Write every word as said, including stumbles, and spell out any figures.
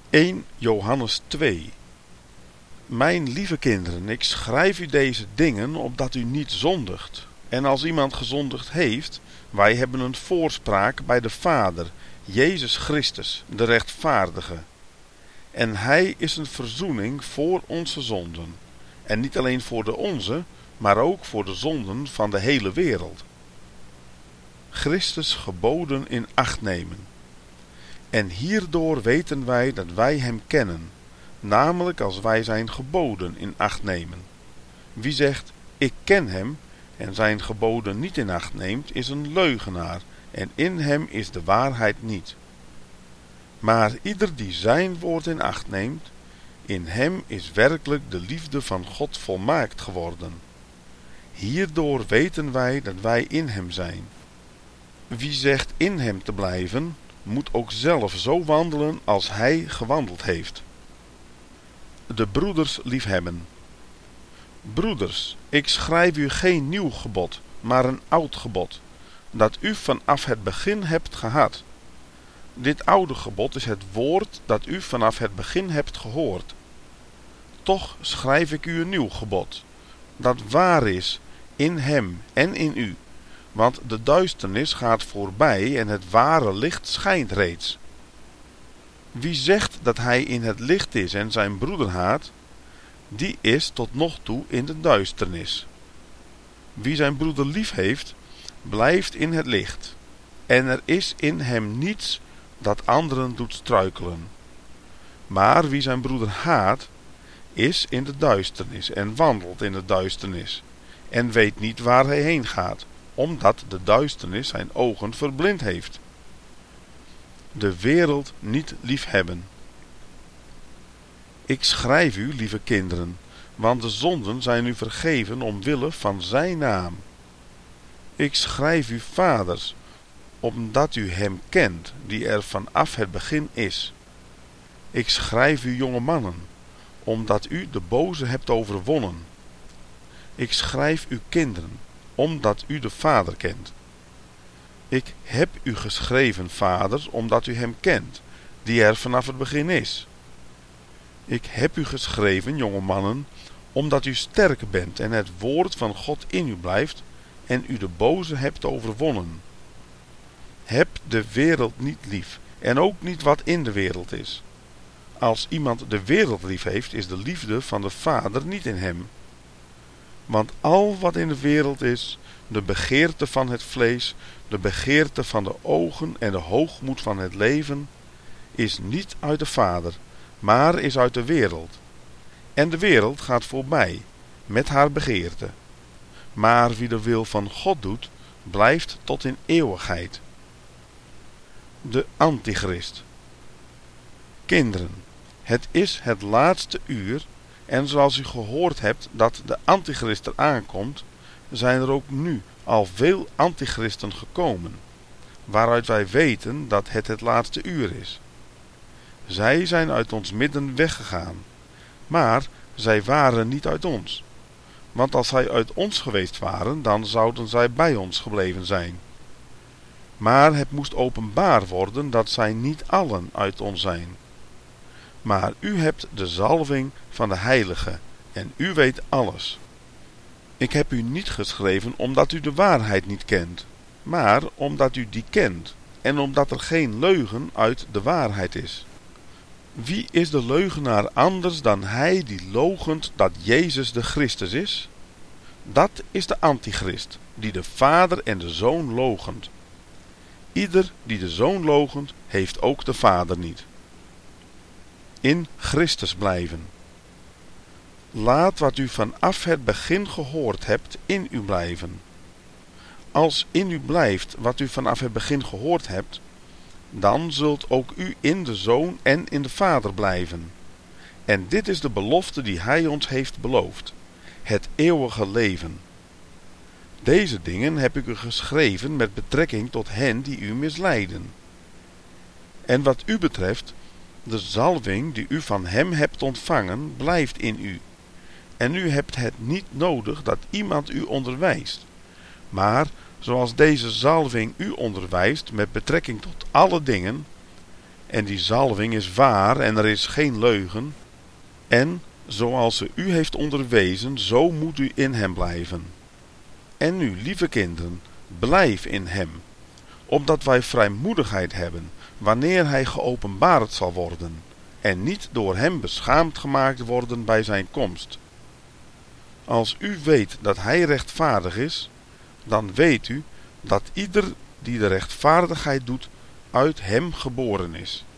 eerste Johannes twee. Mijn lieve kinderen, ik schrijf u deze dingen opdat u niet zondigt. En als iemand gezondigd heeft, wij hebben een voorspraak bij de Vader, Jezus Christus, de rechtvaardige. En hij is een verzoening voor onze zonden. En niet alleen voor de onze, maar ook voor de zonden van de hele wereld. Christus geboden in acht nemen. En hierdoor weten wij dat wij hem kennen, namelijk als wij zijn geboden in acht nemen. Wie zegt, ik ken hem, en zijn geboden niet in acht neemt, is een leugenaar, en in hem is de waarheid niet. Maar ieder die zijn woord in acht neemt, in hem is werkelijk de liefde van God volmaakt geworden. Hierdoor weten wij dat wij in hem zijn. Wie zegt in hem te blijven, moet ook zelf zo wandelen als hij gewandeld heeft. De broeders liefhebben. Broeders, ik schrijf u geen nieuw gebod, maar een oud gebod, dat u vanaf het begin hebt gehad. Dit oude gebod is het woord dat u vanaf het begin hebt gehoord. Toch schrijf ik u een nieuw gebod, dat waar is in hem en in u, want de duisternis gaat voorbij en het ware licht schijnt reeds. Wie zegt dat hij in het licht is en zijn broeder haat, die is tot nog toe in de duisternis. Wie zijn broeder lief heeft, blijft in het licht, en er is in hem niets dat anderen doet struikelen. Maar wie zijn broeder haat, is in de duisternis en wandelt in de duisternis, en weet niet waar hij heen gaat, omdat de duisternis zijn ogen verblind heeft. De wereld niet liefhebben. Ik schrijf u, lieve kinderen, want de zonden zijn u vergeven omwille van zijn naam. Ik schrijf u, vaders, omdat u hem kent, die er vanaf het begin is. Ik schrijf u, jonge mannen, omdat u de boze hebt overwonnen. Ik schrijf u, kinderen, omdat u de Vader kent. Ik heb u geschreven, vaders, omdat u hem kent, die er vanaf het begin is. Ik heb u geschreven, jonge mannen, omdat u sterk bent en het woord van God in u blijft en u de boze hebt overwonnen. Heb de wereld niet lief en ook niet wat in de wereld is. Als iemand de wereld lief heeft, is de liefde van de Vader niet in hem. Want al wat in de wereld is, de begeerte van het vlees, de begeerte van de ogen en de hoogmoed van het leven, is niet uit de Vader, maar is uit de wereld. En de wereld gaat voorbij, met haar begeerte. Maar wie de wil van God doet, blijft tot in eeuwigheid. De Antichrist. Kinderen, het is het laatste uur, en zoals u gehoord hebt dat de Antichrist er aankomt, zijn er ook nu al veel antichristen gekomen, waaruit wij weten dat het het laatste uur is. Zij zijn uit ons midden weggegaan, maar zij waren niet uit ons. Want als zij uit ons geweest waren, dan zouden zij bij ons gebleven zijn. Maar het moest openbaar worden dat zij niet allen uit ons zijn. Maar u hebt de zalving van de Heilige, en u weet alles. Ik heb u niet geschreven omdat u de waarheid niet kent, maar omdat u die kent, en omdat er geen leugen uit de waarheid is. Wie is de leugenaar anders dan hij die loochent dat Jezus de Christus is? Dat is de Antichrist, die de Vader en de Zoon loochent. Ieder die de Zoon loochent, heeft ook de Vader niet. In Christus blijven. Laat wat u vanaf het begin gehoord hebt in u blijven. Als in u blijft wat u vanaf het begin gehoord hebt, dan zult ook u in de Zoon en in de Vader blijven. En dit is de belofte die hij ons heeft beloofd, het eeuwige leven. Deze dingen heb ik u geschreven met betrekking tot hen die u misleiden. En wat u betreft, de zalving die u van hem hebt ontvangen, blijft in u. En u hebt het niet nodig dat iemand u onderwijst. Maar, zoals deze zalving u onderwijst met betrekking tot alle dingen, en die zalving is waar en er is geen leugen. En, zoals ze u heeft onderwezen, zo moet u in hem blijven. En nu, lieve kinderen, blijf in hem, opdat wij vrijmoedigheid hebben, wanneer hij geopenbaard zal worden, en niet door hem beschaamd gemaakt worden bij zijn komst. Als u weet dat hij rechtvaardig is, dan weet u dat ieder die de rechtvaardigheid doet, uit hem geboren is.